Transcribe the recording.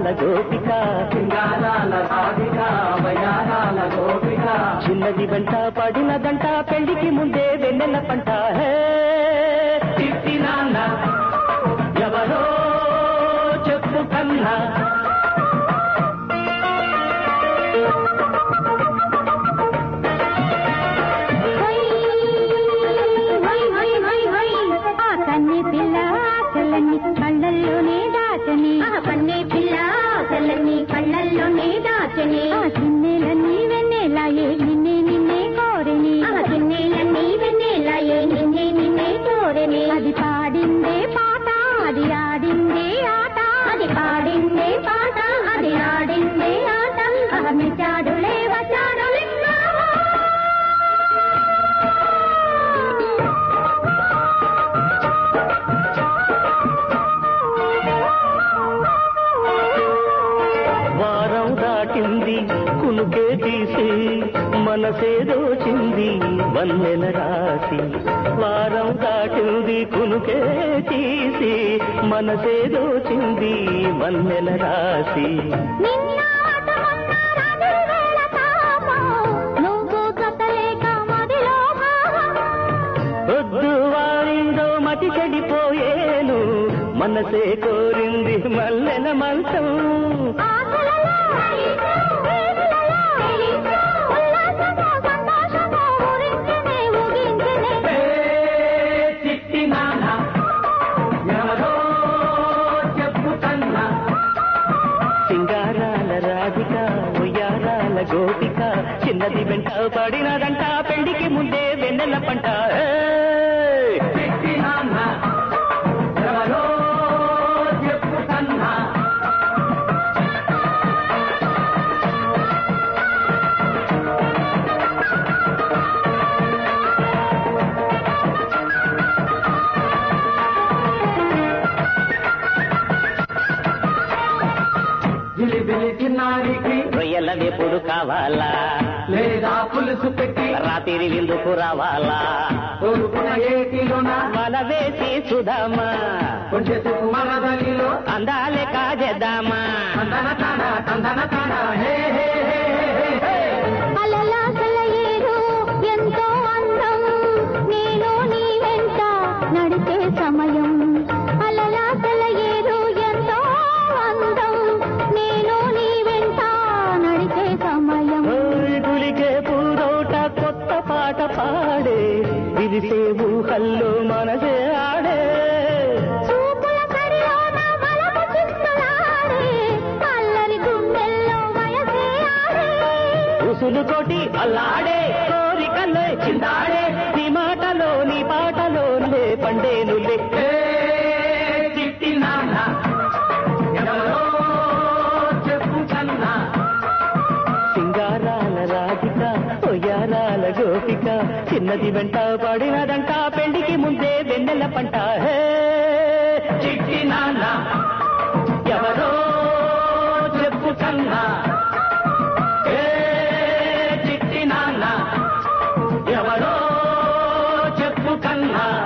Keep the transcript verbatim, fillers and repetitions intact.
గోపిక సింగారాల రాధిక వయారాల గోపిక చిన్నది వెంట పడినదంట పెళ్లికి ముందే వెన్నెల పంట చిట్టినాన్న ఎవరో చెప్పు కన్నా కన్నే పిల్ల ఆశలన్నీ కళ్ళల్లోనే దాచని కన్నే పిల్ల ఆశలన్నీ కళ్ళల్లోనే దాచని చిన్నేలన్నీ వెన్నెలాయే నిన్నే నిన్నే కోరని చిన్నేలన్నీ వెన్నెలాయే నిన్నే నిన్నే కోరని అది పాడిందే పాట అది ఆడిందే ఆట అది పాడిందే పాట అది ఆడిందే ఆట అహమిచాడులే వచాడులే వారం దాటింది కునుకే తీసి మనసే దోచింది వన్నెల రాసి వారం దాటింది కునుకే తీసి మనసే దోచింది వన్నెల రాసి వద్దు వారిందో మతి చెడిపోయేను మనసే కోరింది మల్లెల మంచం సింగారాల రాధిక ఉయ్యారాల గోపిక చిన్నది వెంట పడినదంట పెళ్లికి ముందే వెన్నెల పంట రొయ్యల వేపుడు కావాలా లేదా పులుసు పెట్టి రాత్రి విందుకు రావాలా మన వేసి సుధామా అందాలే కాజేద్దామా ఎంతో అందం నేను నీ వెంట నడిచే సమయం అలలా సెలయేరు ఎంతో అందం నేను నీ వెంట నడిచే సమయం గులికే పూరోట కొత్త పాట పాడే విరిసే ఊహల్లో మనసే ఆడే చూపుల సరిలోన వలపు చిక్కులాడే అల్లరి గుండెల్లో వయసే ఆడే ఉసులు కొట్టి అల్లాడే కోరికల్లో చిందాడే నీ మాటలో నీ పాటలో లే పండేను లెక్కే చిట్టి నాన్న ఎవరో చెప్పు కన్నా సింగారాల రాధిక ఒయ్యారాల గోపిక చిన్నది వెంట పడినదంట పెళ్లికి ముందే వెన్నెల పంట చిట్టి నాన్న ఎవరో చెప్పు కన్నా చిట్టి నాన్న ఎవరో చెప్పు కన్నా